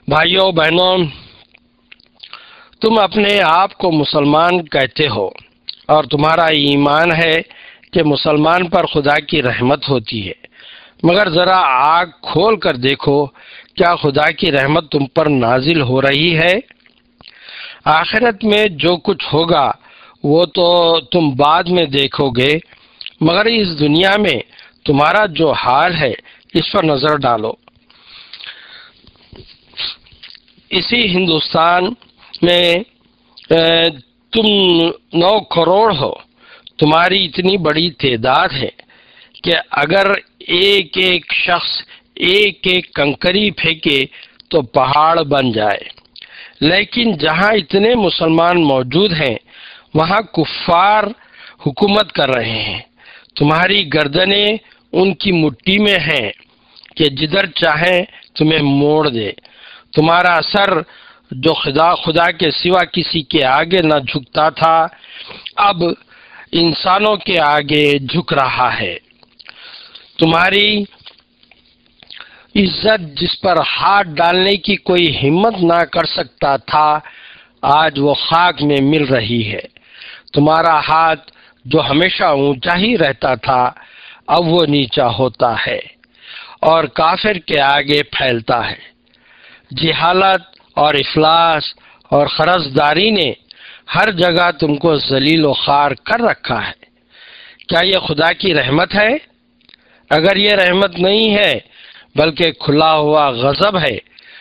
بھائیوں بہنوں، تم اپنے آپ کو مسلمان کہتے ہو اور تمہارا ایمان ہے کہ مسلمان پر خدا کی رحمت ہوتی ہے، مگر ذرا آنکھ کھول کر دیکھو، کیا خدا کی رحمت تم پر نازل ہو رہی ہے؟ آخرت میں جو کچھ ہوگا وہ تو تم بعد میں دیکھو گے، مگر اس دنیا میں تمہارا جو حال ہے اس پر نظر ڈالو۔ اسی ہندوستان میں تم 9 کروڑ ہو، تمہاری اتنی بڑی تعداد ہے کہ اگر ایک ایک شخص ایک ایک کنکری پھینکے تو پہاڑ بن جائے، لیکن جہاں اتنے مسلمان موجود ہیں وہاں کفار حکومت کر رہے ہیں۔ تمہاری گردنیں ان کی مٹھی میں ہیں کہ جدھر چاہیں تمہیں موڑ دے۔ تمہارا سر جو خدا کے سوا کسی کے آگے نہ جھکتا تھا، اب انسانوں کے آگے جھک رہا ہے۔ تمہاری عزت جس پر ہاتھ ڈالنے کی کوئی ہمت نہ کر سکتا تھا، آج وہ خاک میں مل رہی ہے۔ تمہارا ہاتھ جو ہمیشہ اونچا ہی رہتا تھا، اب وہ نیچا ہوتا ہے اور کافر کے آگے پھیلتا ہے۔ جہالت اور افلاس اور قرضداری نے ہر جگہ تم کو ذلیل و خوار کر رکھا ہے۔ کیا یہ خدا کی رحمت ہے؟ اگر یہ رحمت نہیں ہے بلکہ کھلا ہوا غضب ہے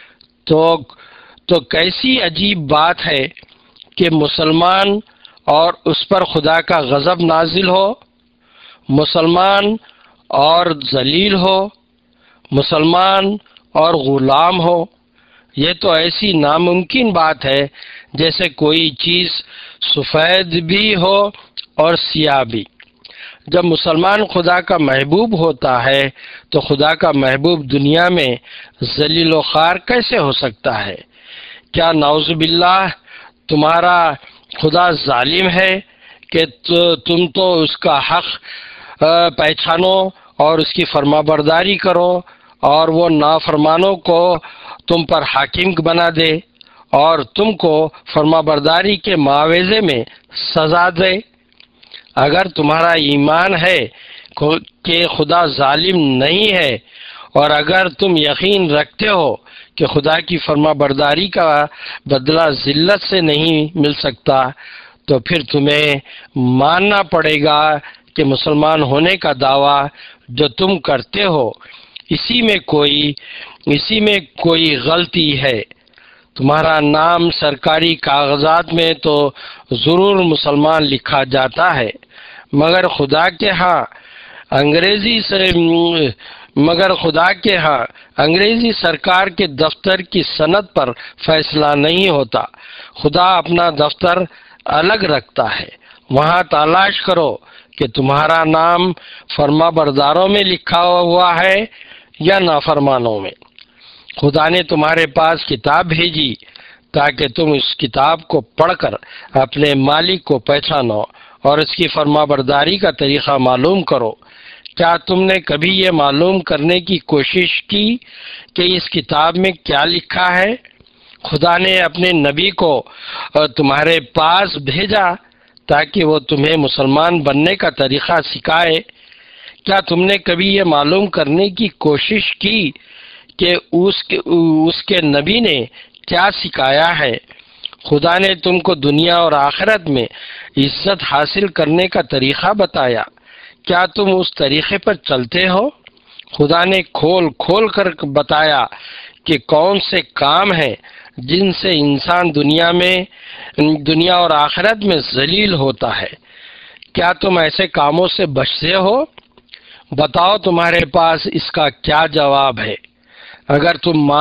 تو کیسی عجیب بات ہے کہ مسلمان اور اس پر خدا کا غضب نازل ہو، مسلمان اور ذلیل ہو، مسلمان اور غلام ہو۔ یہ تو ایسی ناممکن بات ہے جیسے کوئی چیز سفید بھی ہو اور سیاہ بھی۔ جب مسلمان خدا کا محبوب ہوتا ہے تو خدا کا محبوب دنیا میں ذلیل و خوار کیسے ہو سکتا ہے؟ کیا نعوذ باللہ تمہارا خدا ظالم ہے کہ تم تو اس کا حق پہچانو اور اس کی فرما برداری کرو اور وہ نافرمانوں کو تم پر حاکم بنا دے اور تم کو فرما برداری کے معاوضے میں سزا دے؟ اگر تمہارا ایمان ہے کہ خدا ظالم نہیں ہے اور اگر تم یقین رکھتے ہو کہ خدا کی فرما برداری کا بدلہ ذلت سے نہیں مل سکتا، تو پھر تمہیں ماننا پڑے گا کہ مسلمان ہونے کا دعویٰ جو تم کرتے ہو اسی میں کوئی غلطی ہے۔ تمہارا نام سرکاری کاغذات میں تو ضرور مسلمان لکھا جاتا ہے، مگر خدا کے ہاں انگریزی سرکار کے دفتر کی سند پر فیصلہ نہیں ہوتا۔ خدا اپنا دفتر الگ رکھتا ہے، وہاں تلاش کرو کہ تمہارا نام فرما برداروں میں لکھا ہوا ہے یا نافرمانوں میں۔ خدا نے تمہارے پاس کتاب بھیجی تاکہ تم اس کتاب کو پڑھ کر اپنے مالک کو پہچانو اور اس کی فرما برداری کا طریقہ معلوم کرو۔ کیا تم نے کبھی یہ معلوم کرنے کی کوشش کی کہ اس کتاب میں کیا لکھا ہے؟ خدا نے اپنے نبی کو تمہارے پاس بھیجا تاکہ وہ تمہیں مسلمان بننے کا طریقہ سکھائے۔ کیا تم نے کبھی یہ معلوم کرنے کی کوشش کی کہ اس کے نبی نے کیا سکھایا ہے؟ خدا نے تم کو دنیا اور آخرت میں عزت حاصل کرنے کا طریقہ بتایا، کیا تم اس طریقے پر چلتے ہو؟ خدا نے کھول کر بتایا کہ کون سے کام ہیں جن سے انسان دنیا اور آخرت میں ذلیل ہوتا ہے۔ کیا تم ایسے کاموں سے بچتے ہو؟ بتاؤ تمہارے پاس اس کا کیا جواب ہے؟ اگر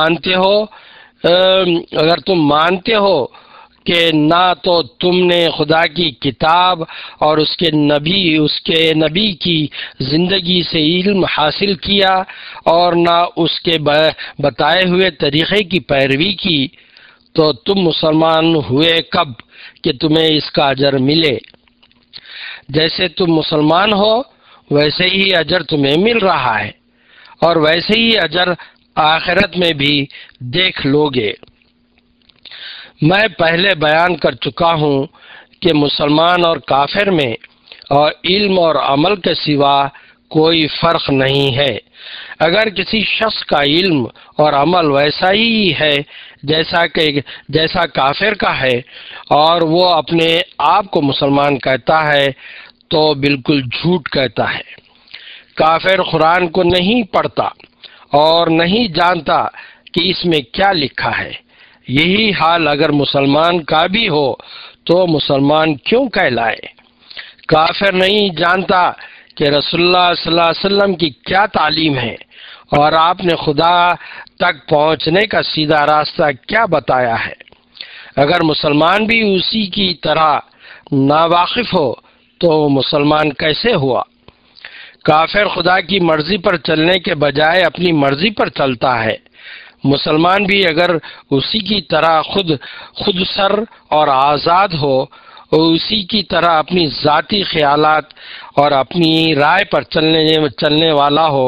تم مانتے ہو کہ نہ تو تم نے خدا کی کتاب اور اس کے نبی کی زندگی سے علم حاصل کیا اور نہ اس کے بتائے ہوئے طریقے کی پیروی کی، تو تم مسلمان ہوئے کب کہ تمہیں اس کا اجر ملے؟ جیسے تم مسلمان ہو ویسے ہی اجر تمہیں مل رہا ہے اور ویسے ہی اجر آخرت میں بھی دیکھ لو گے۔ میں پہلے بیان کر چکا ہوں کہ مسلمان اور کافر میں اور علم اور عمل کے سوا کوئی فرق نہیں ہے۔ اگر کسی شخص کا علم اور عمل ویسا ہی ہے جیسا کافر کا ہے اور وہ اپنے آپ کو مسلمان کہتا ہے تو بالکل جھوٹ کہتا ہے۔ کافر قرآن کو نہیں پڑھتا اور نہیں جانتا کہ اس میں کیا لکھا ہے۔ یہی حال اگر مسلمان کا بھی ہو تو مسلمان کیوں کہلائے؟ کافر نہیں جانتا کہ رسول اللہ صلی اللہ علیہ وسلم کی کیا تعلیم ہے اور آپ نے خدا تک پہنچنے کا سیدھا راستہ کیا بتایا ہے۔ اگر مسلمان بھی اسی کی طرح ناواقف ہو تو مسلمان کیسے ہوا؟ کافر خدا کی مرضی پر چلنے کے بجائے اپنی مرضی پر چلتا ہے۔ مسلمان بھی اگر اسی کی طرح خود سر اور آزاد ہو اور اسی کی طرح اپنی ذاتی خیالات اور اپنی رائے پر چلنے والا ہو،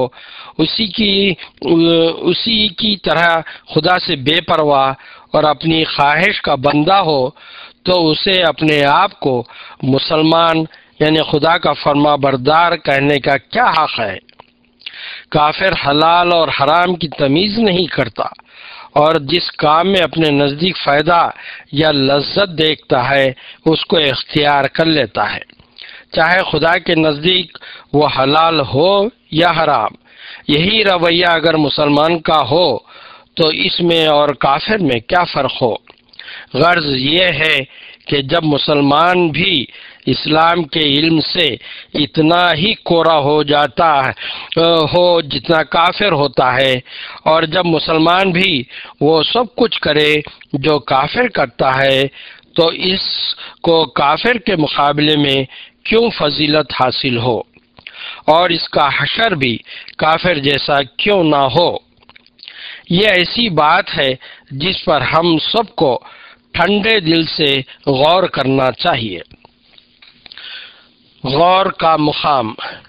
اسی کی طرح خدا سے بے پرواہ اور اپنی خواہش کا بندہ ہو، تو اسے اپنے آپ کو مسلمان یعنی خدا کا فرما بردار کہنے کا کیا حق ہے؟ کافر حلال اور حرام کی تمیز نہیں کرتا اور جس کام میں اپنے نزدیک فائدہ یا لذت دیکھتا ہے اس کو اختیار کر لیتا ہے، چاہے خدا کے نزدیک وہ حلال ہو یا حرام۔ یہی رویہ اگر مسلمان کا ہو تو اس میں اور کافر میں کیا فرق ہو؟ غرض یہ ہے کہ جب مسلمان بھی اسلام کے علم سے اتنا ہی کورا ہو جاتا ہو جتنا کافر ہوتا ہے، اور جب مسلمان بھی وہ سب کچھ کرے جو کافر کرتا ہے، تو اس کو کافر کے مقابلے میں کیوں فضیلت حاصل ہو اور اس کا حشر بھی کافر جیسا کیوں نہ ہو؟ یہ ایسی بات ہے جس پر ہم سب کو ٹھنڈے دل سے غور کرنا چاہیے۔ غور کا مقام۔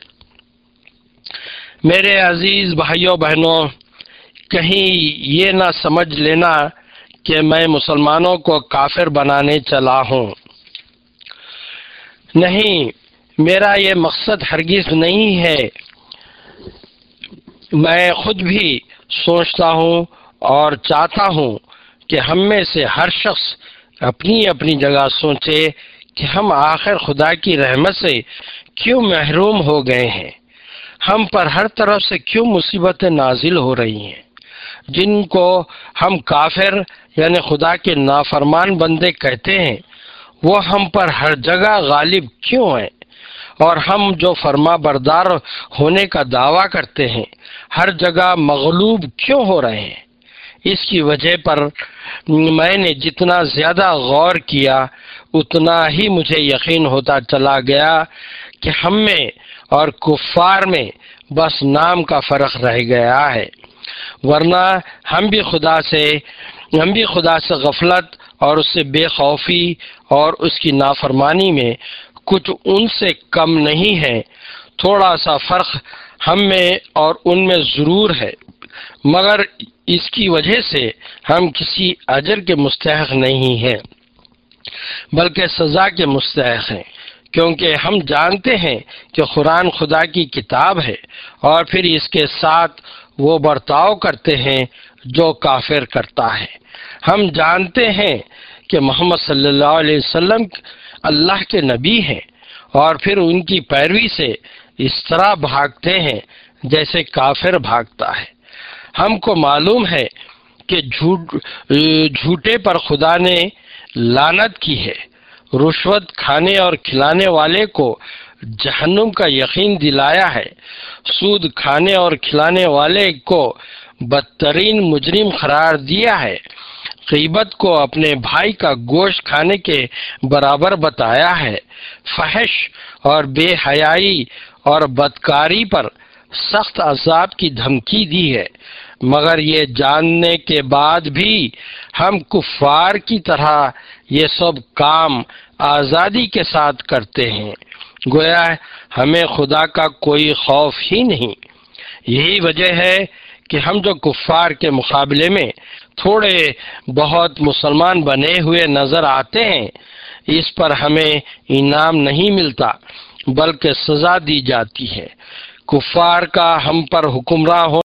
میرے عزیز بھائیوں بہنوں، کہیں یہ نہ سمجھ لینا کہ میں مسلمانوں کو کافر بنانے چلا ہوں۔ نہیں، میرا یہ مقصد ہرگز نہیں ہے۔ میں خود بھی سوچتا ہوں اور چاہتا ہوں کہ ہم میں سے ہر شخص اپنی اپنی جگہ سوچے کہ ہم آخر خدا کی رحمت سے کیوں محروم ہو گئے ہیں، ہم پر ہر طرف سے کیوں مصیبتیں نازل ہو رہی ہیں، جن کو ہم کافر یعنی خدا کے نافرمان بندے کہتے ہیں، وہ ہم پر ہر جگہ غالب کیوں ہیں، اور ہم جو فرما بردار ہونے کا دعویٰ کرتے ہیں ہر جگہ مغلوب کیوں ہو رہے ہیں؟ اس کی وجہ پر میں نے جتنا زیادہ غور کیا اتنا ہی مجھے یقین ہوتا چلا گیا کہ ہم میں اور کفار میں بس نام کا فرق رہ گیا ہے، ورنہ ہم بھی خدا سے غفلت اور اس سے بے خوفی اور اس کی نافرمانی میں کچھ ان سے کم نہیں ہے۔ تھوڑا سا فرق ہم میں اور ان میں ضرور ہے، مگر اس کی وجہ سے ہم کسی اجر کے مستحق نہیں ہیں بلکہ سزا کے مستحق ہیں، کیونکہ ہم جانتے ہیں کہ قرآن خدا کی کتاب ہے اور پھر اس کے ساتھ وہ برتاؤ کرتے ہیں جو کافر کرتا ہے۔ ہم جانتے ہیں کہ محمد صلی اللہ علیہ وسلم اللہ کے نبی ہیں اور پھر ان کی پیروی سے اس طرح بھاگتے ہیں جیسے کافر بھاگتا ہے۔ ہم کو معلوم ہے کہ جھوٹے پر خدا نے لعنت کی ہے، رشوت کھانے اور کھلانے والے کو جہنم کا یقین دلایا ہے، سود کھانے اور کھلانے والے کو بدترین مجرم قرار دیا ہے، غیبت کو اپنے بھائی کا گوشت کھانے کے برابر بتایا ہے، فحش اور بے حیائی اور بدکاری پر سخت عذاب کی دھمکی دی ہے، مگر یہ جاننے کے بعد بھی ہم کفار کی طرح یہ سب کام آزادی کے ساتھ کرتے ہیں، گویا ہمیں خدا کا کوئی خوف ہی نہیں۔ یہی وجہ ہے کہ ہم جو کفار کے مقابلے میں تھوڑے بہت مسلمان بنے ہوئے نظر آتے ہیں، اس پر ہمیں انعام نہیں ملتا بلکہ سزا دی جاتی ہے۔ کفار کا ہم پر حکمراں